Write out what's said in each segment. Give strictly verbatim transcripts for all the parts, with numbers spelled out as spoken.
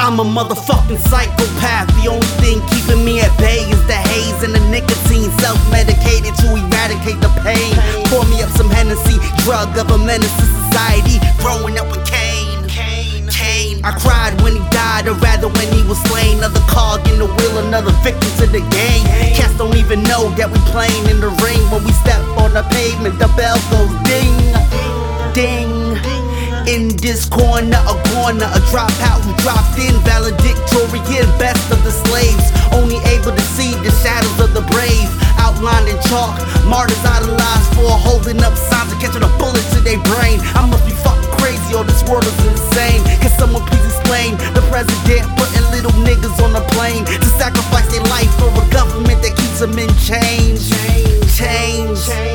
I'm a motherfucking psychopath. The only thing keeping me at bay is the haze and the nicotine. Self-medicated to eradicate the pain. Pour me up some Hennessy, drug of a menace to society. Growing up with Cain, Cain. I cried when he died, or rather when he was slain. Another cog in the wheel, another victim to the game. Cats don't even know that we playing in the ring. When we step on the pavement, the bell goes ding, ding. In this corner, a corner, a dropout who dropped in, valedictorian, best of the slaves. Only able to see the shadows of the brave, outlined in chalk. Martyrs idolized for holding up signs and catching a bullet to their brain. I must be fucking crazy, or this world is insane. Can someone please explain the president putting little niggas on a plane to sacrifice their life for a government that keeps them in chains? Chains.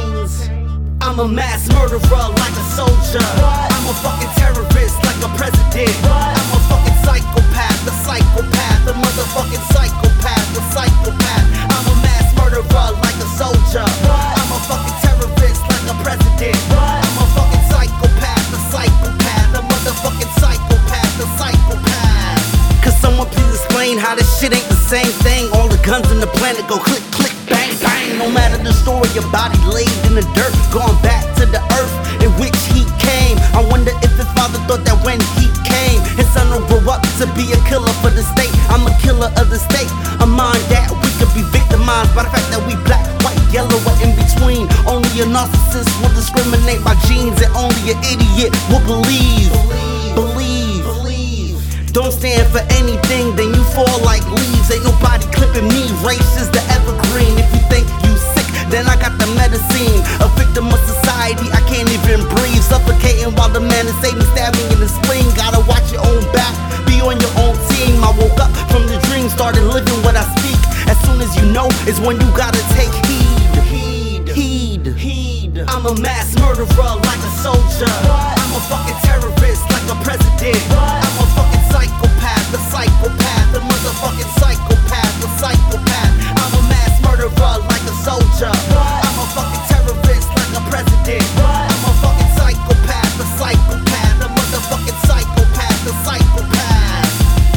I'm a mass murderer like a soldier. I'm a fucking terrorist like a president. I'm a fucking psychopath, the psychopath, the motherfucking psychopath, the psychopath. I'm a mass murderer like a soldier. I'm a fucking terrorist like a president. I'm a fucking psychopath, the psychopath, the motherfucking psychopath, the psychopath. Could someone please explain how this shit ain't the same thing? All the guns in the planet go click, click, bang, bang. No matter the story, your body laid in the dirt, going back to the earth in which he came. I wonder if his father thought that when he came, his son will grow up to be a killer for the state. I'm a killer of the state, a mind that we could be victimized by the fact that we black, white, yellow, or in between. Only a narcissist will discriminate by genes, and only an idiot will believe. Believe, believe. Don't stand for anything, then you fall like leaves. Ain't nobody clipping me, race is the evergreen. If you think you sick, then I got the medicine. A victim of society, I can't even breathe. Suffocating while the man is saving, stabbing in the spleen. Gotta watch your own back, be on your own team. I woke up from the dream, started living what I speak. As soon as you know, is when you gotta take heed. Heed, heed, heed. I'm a mass murderer like a soldier. I'm a fucking terrorist like a president. I'm a fucking psychopath, the psychopath, the motherfucking psychopath, the psychopath. I'm a mass murderer like a soldier. I'm a fucking terrorist like a president. I'm a fucking psychopath, the psychopath, the motherfucking psychopath, the psychopath.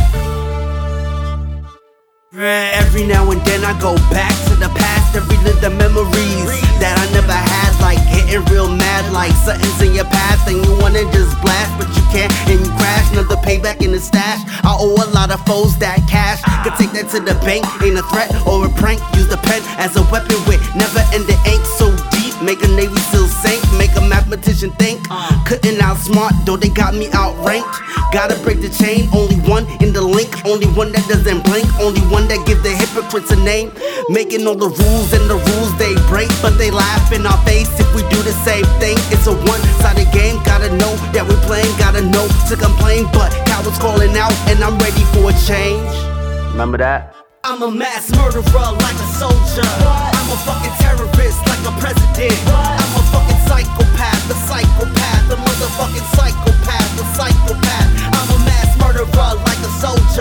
Every now and then I go back to the past and relive the memories that I never had, like getting real mad, like something's in your path and you wanna just blast, but you can't and you crash. Another payback in the stash. I owe a lot of foes that cash. Could take that to the bank, ain't a threat or a prank. Use the pen as a weapon with never ending ink. So deep, make a Navy SEAL sink, make a mathematician think. Couldn't outsmart, though they got me outranked. Gotta break the chain, only one in the link, only one that doesn't blink, only one that gives the hypocrites a name. Making all the rules and the rules they break, but they laugh in our face if we do the same thing. It's a one-sided game, gotta know that we're playing, gotta know to complain, but cowards calling out and I'm ready for a change. Remember that? I'm a mass murderer like a soldier. I'm a fucking terrorist like a president. I'm a fucking psychopath, the psychopath, the motherfucking psychopath, the psychopath. I'm a mass murderer like a soldier.